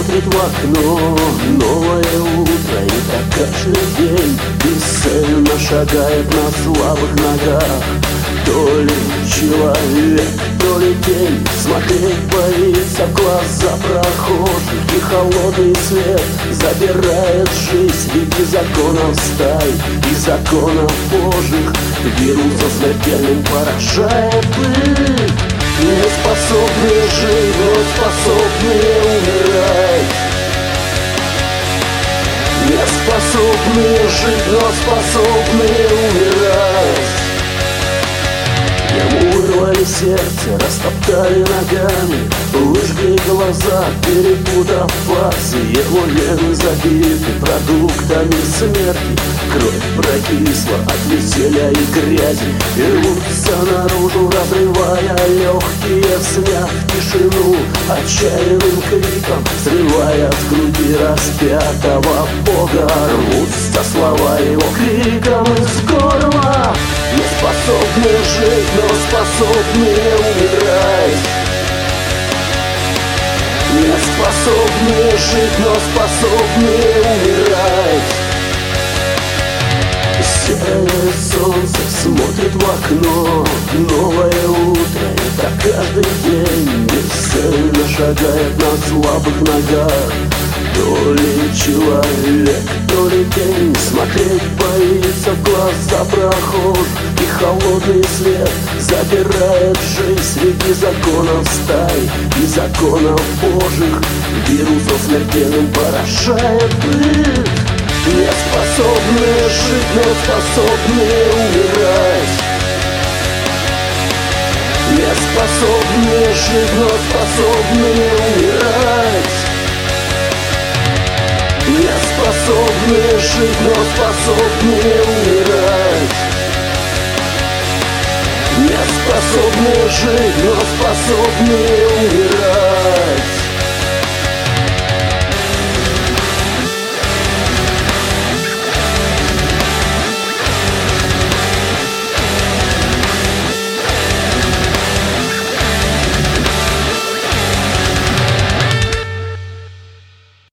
смотрит в окно новое утро, и так каждый день бесцельно шагает на слабых ногах. То ли человек, то ли тень, смотреть боится в глаза прохожих, и холодный свет забирает жизнь. Ведь из законов стай, из законов божьих вирусом смертельным поражает их. Не способные жить, но способные умирать. Не способные жить, но способные умирать. Ему вырвали сердце, растоптали ногами, выжгли глаза, перепутав фазы. Его вены забиты продуктами смерти, кровь прокисла от веселья и грязи, и рвутся наружу, разрывая легкие, смяв тишину отчаянным криком, срывая с груди распятого Бога. Рвутся слова его криком из горла. Не способные жить, но способные умирать. Не способные жить, но способные умирать. Серое солнце смотрит в окно новое утро, и так каждый день бесцельно шагает на слабых ногах. То ли человек, то ли тень, смотреть боится в глаза прохожих, и холодный свет забирает жизнь. Ведь из законов стай, из законов божьих вирусом смертельным поражает их. Не способные жить, но способные умирать. Не способные жить, но способные умирать. Не способные жить, но способные умирать. Не способные жить, но способные умирать.